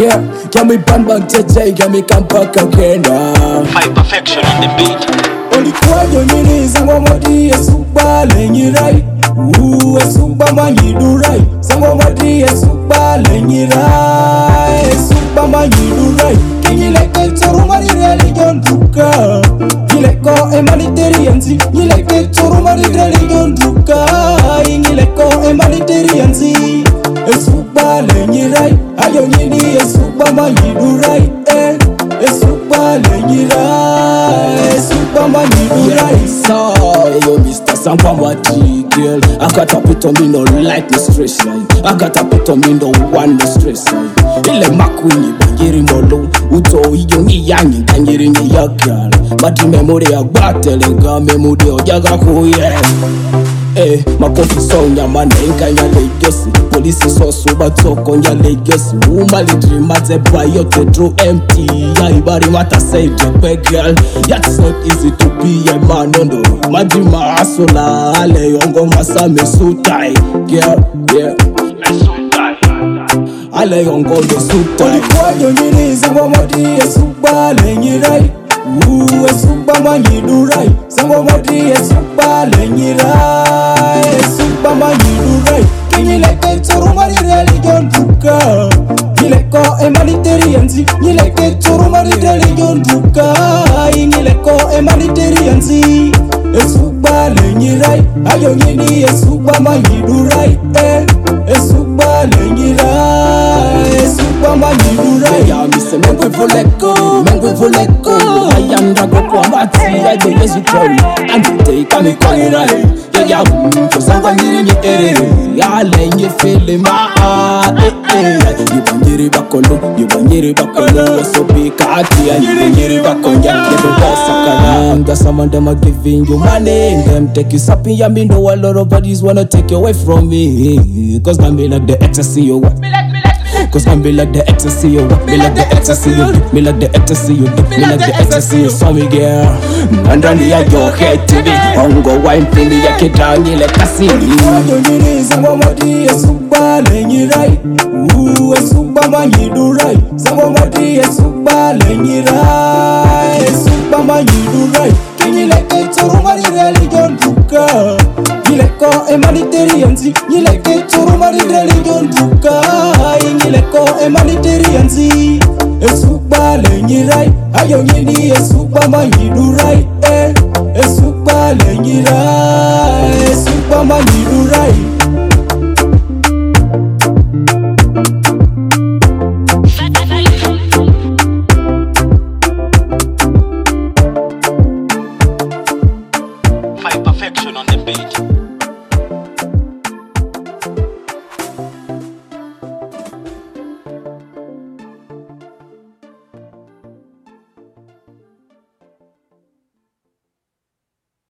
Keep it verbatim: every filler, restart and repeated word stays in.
Yeah, can we ban bang J J, can we come back again? Five perfection on the beat. Olikuwa nyoni zango modi esuba lenyirai. Ooh, esuba manyidurai. Zango modi esuba lenyirai. Esuba manyidurai. Kinyileke chorumari religion duka. Nyileko emanitariansi. Nyileke chorumari religion duka. Nyileko emanitariansi. Esuba lenyirai. Ayo nyini esuba manyidurai. Eh, esuba lenyirai. Esuba manyidurai. So, yo Mister Sampamwati girl, I got a bit on me no like the stress line. I got a bit on me no one the stress line. Ile makwini bangiri molo, uto iyo ni yangi kanyiri ni ya girl. Mati memory ya battle nga memory ojaga kuye. Eh, makofi sonya manenga nya legacy. Police so suba toko nya legacy. Umali dream at a bio te draw empty. Ya ibari mata say the girl. It's not easy to be a man on the Madima asola ale yongo masame sutai. Girl, yeah, sutai. Ale yongo de sutai. Olikuwa nyoni zango modi esuba lenyirai. Ooh, esuba manyidurai. Zango modi esuba lenyirai. Esuba manyidurai. Kinyileke chorumari religion duka. Nyileko emanitariansi. Nyileke chorumari religion duka. Nyileko emanitariansi. Esuba lenyirai. Ayo nyini esuba manyidurai. Eh, esuba lenyirai. Esuba manyidurai. Ya mise mengwe voleko. Mengwe voleko. Ayanda go kwa mati. Ayo yesu kori. Antite kami koirai. Ya ya kusanga nyiri nye ere. Ya lenye fele maa. Eh eh. Yibanyiri bakolo. Yibanyiri bakolo. Wasobi kati ya yibanyiri bakonya. Never wasakana. Got some of them are giving you money. Them take you something. Ya me know a lot of bodies wanna take you away from me. Cause I'm be like the ecstasy you want. Cause I'm be like the ecstasy you want. Me like the ecstasy you do. Me like the ecstasy you do. Me like the ecstasy you saw me girl. Ndani ya your head to me. Ongo wine pindi ya kitangi le kasi. Olikuwa nyoni zango modi esuba lenyirai. Ooh, esuba manyidurai. Zango modi esuba lenyirai. Esuba manyidurai. Kinyileke chorumari religion duka. Nyileko emanitariansi. Nyileke chorumari religion duka. Nyileko emanitariansi. Esuba lenyirai. Ayo nyini esuba manyidurai. Eh, esuba lenyirai. Esuba manyidurai.